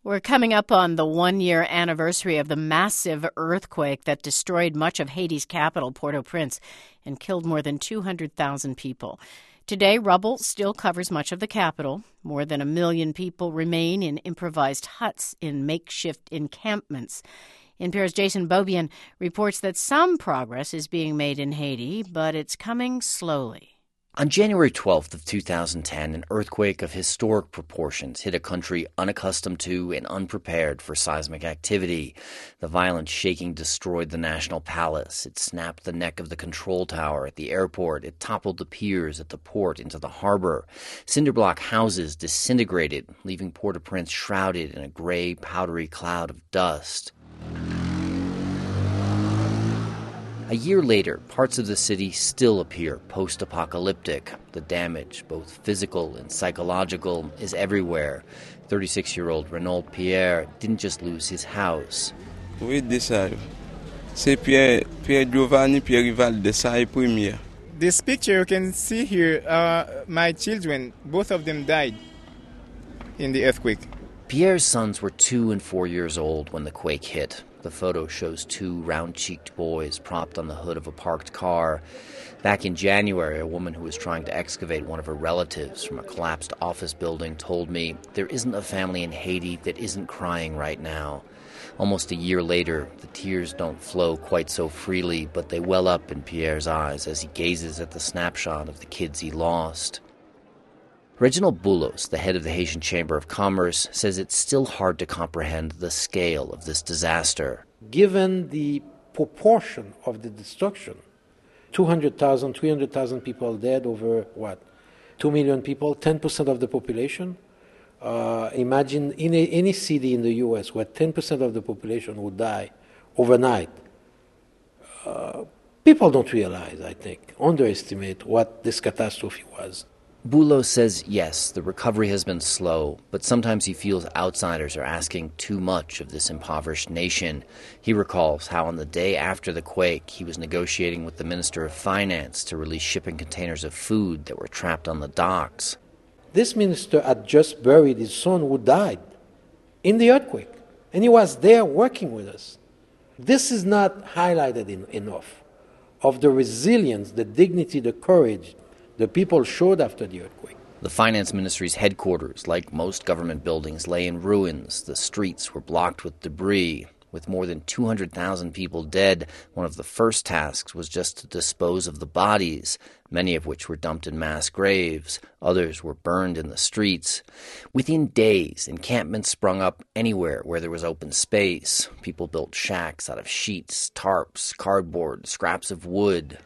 We're coming up on the one-year anniversary of the massive earthquake that destroyed much of Haiti's capital, Port-au-Prince, and killed more than 200,000 people. Today, rubble still covers much of the capital. More than 1 million people remain in improvised huts in makeshift encampments. NPR's Jason Beaubien reports that some progress is being made in Haiti, but it's coming slowly. On January 12th of 2010, an earthquake of historic proportions hit a country unaccustomed to and unprepared for seismic activity. The violent shaking destroyed the National Palace. It snapped the neck of the control tower at the airport. It toppled the piers at the port into the harbor. Cinder-block houses disintegrated, leaving Port-au-Prince shrouded in a gray, powdery cloud of dust. A year later, parts of the city still appear post-apocalyptic. The damage, both physical and psychological, is everywhere. 36-year-old Renaud Pierre didn't just lose his house. Oui, Desai. C'est Pierre Giovanni Pierre Rival Desai Premier. This picture you can see here, my children, both of them died in the earthquake. Pierre's sons were 2 and 4 years old when the quake hit. The photo shows 2 round-cheeked boys propped on the hood of a parked car. Back in January, a woman who was trying to excavate one of her relatives from a collapsed office building told me, "There isn't a family in Haiti that isn't crying right now." Almost a year later, the tears don't flow quite so freely, but they well up in Pierre's eyes as he gazes at the snapshot of the kids he lost. Reginald Boulos, the head of the Haitian Chamber of Commerce, says it's still hard to comprehend the scale of this disaster. Given the proportion of the destruction, 200,000, 300,000 people dead over, 2 million people, 10% of the population. Imagine in any city in the U.S. where 10% of the population would die overnight. People don't realize, I think, underestimate what this catastrophe was. Boulos says, yes, the recovery has been slow, but sometimes he feels outsiders are asking too much of this impoverished nation. He recalls how on the day after the quake, he was negotiating with the Minister of Finance to release shipping containers of food that were trapped on the docks. This minister had just buried his son who died in the earthquake, and he was there working with us. This is not highlighted enough of the resilience, the dignity, the courage the people showed after the earthquake. The finance ministry's headquarters, like most government buildings, lay in ruins. The streets were blocked with debris. With more than 200,000 people dead, one of the first tasks was just to dispose of the bodies, many of which were dumped in mass graves. Others were burned in the streets. Within days, encampments sprung up anywhere where there was open space. People built shacks out of sheets, tarps, cardboard, scraps of wood.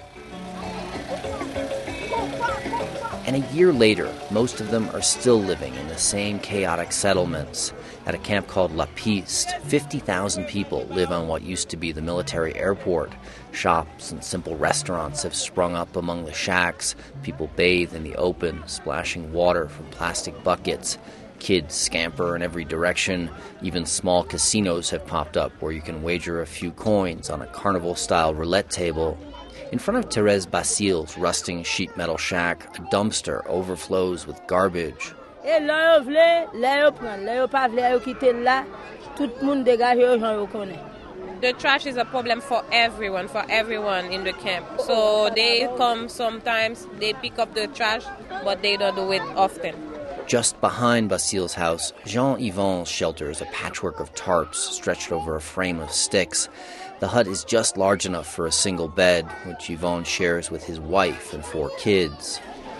And a year later, most of them are still living in the same chaotic settlements. At a camp called La Piste, 50,000 people live on what used to be the military airport. Shops and simple restaurants have sprung up among the shacks. People bathe in the open, splashing water from plastic buckets. Kids scamper in every direction. Even small casinos have popped up where you can wager a few coins on a carnival-style roulette table. In front of Thérèse Basile's rusting sheet metal shack, a dumpster overflows with garbage. The trash is a problem for everyone in the camp. So they come sometimes, they pick up the trash, but they don't do it often. Just behind Basile's house, Jean-Yvon's shelter is a patchwork of tarps stretched over a frame of sticks. The hut is just large enough for a single bed, which Yvon shares with his wife and 4 kids.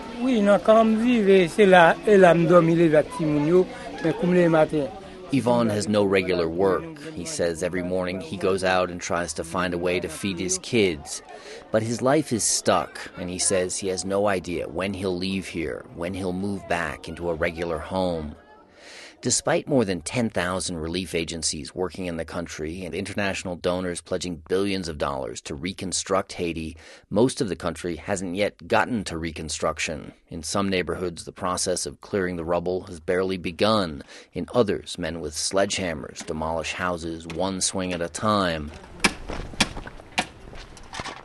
Yvon has no regular work. He says every morning he goes out and tries to find a way to feed his kids. But his life is stuck, and he says he has no idea when he'll leave here, when he'll move back into a regular home. Despite more than 10,000 relief agencies working in the country and international donors pledging billions of dollars to reconstruct Haiti, most of the country hasn't yet gotten to reconstruction. In some neighborhoods, the process of clearing the rubble has barely begun. In others, men with sledgehammers demolish houses one swing at a time.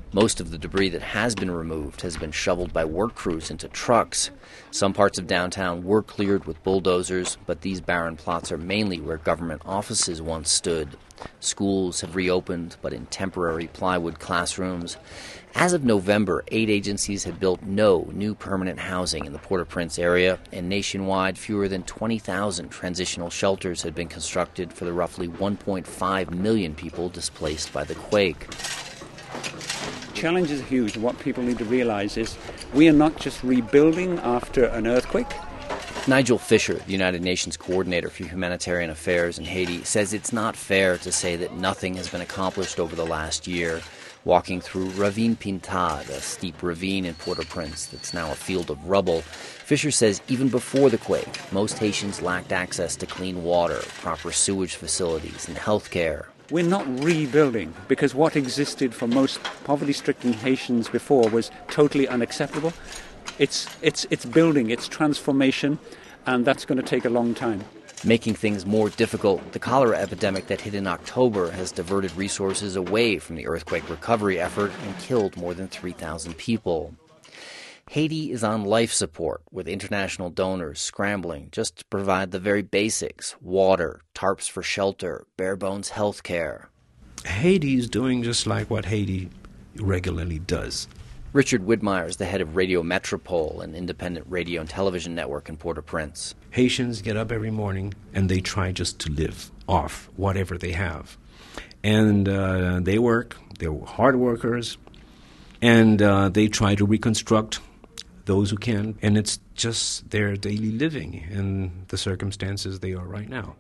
Most of the debris that has been removed has been shoveled by work crews into trucks. Some parts of downtown were cleared with bulldozers, but these barren plots are mainly where government offices once stood. Schools have reopened, but in temporary plywood classrooms. As of November, 8 agencies had built no new permanent housing in the Port-au-Prince area, and nationwide, fewer than 20,000 transitional shelters had been constructed for the roughly 1.5 million people displaced by the quake. Challenge is huge. What people need to realize is we are not just rebuilding after an earthquake. Nigel Fisher, the United Nations Coordinator for Humanitarian Affairs in Haiti, says it's not fair to say that nothing has been accomplished over the last year. Walking through Ravine Pintade, a steep ravine in Port-au-Prince that's now a field of rubble, Fisher says even before the quake, most Haitians lacked access to clean water, proper sewage facilities, and health care. We're not rebuilding because what existed for most poverty-stricken Haitians before was totally unacceptable. It's building, it's transformation, and that's going to take a long time. Making things more difficult, the cholera epidemic that hit in October has diverted resources away from the earthquake recovery effort and killed more than 3,000 people. Haiti is on life support, with international donors scrambling just to provide the very basics: water, tarps for shelter, bare-bones health care. Haiti is doing just like what Haiti regularly does. Richard Widmeyer is the head of Radio Metropole, an independent radio and television network in Port-au-Prince. Haitians get up every morning and they try just to live off whatever they have. And they work, they're hard workers, and they try to reconstruct those who can, and it's just their daily living in the circumstances they are right now.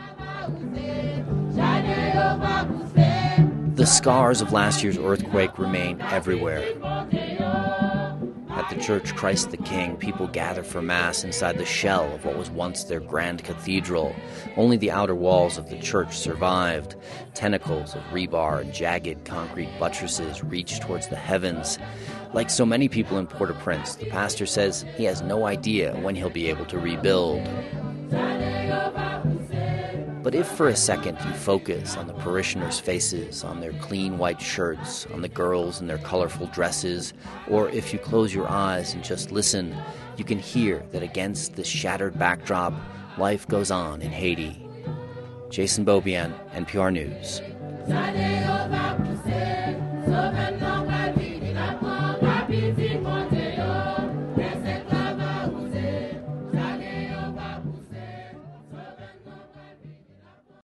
The scars of last year's earthquake remain everywhere. At the church Christ the King, people gather for Mass inside the shell of what was once their grand cathedral. Only the outer walls of the church survived. Tentacles of rebar and jagged concrete buttresses reach towards the heavens. Like so many people in Port-au-Prince, the pastor says he has no idea when he'll be able to rebuild. But if for a second you focus on the parishioners' faces, on their clean white shirts, on the girls in their colorful dresses, or if you close your eyes and just listen, you can hear that against this shattered backdrop, life goes on in Haiti. Jason Beaubien, NPR News.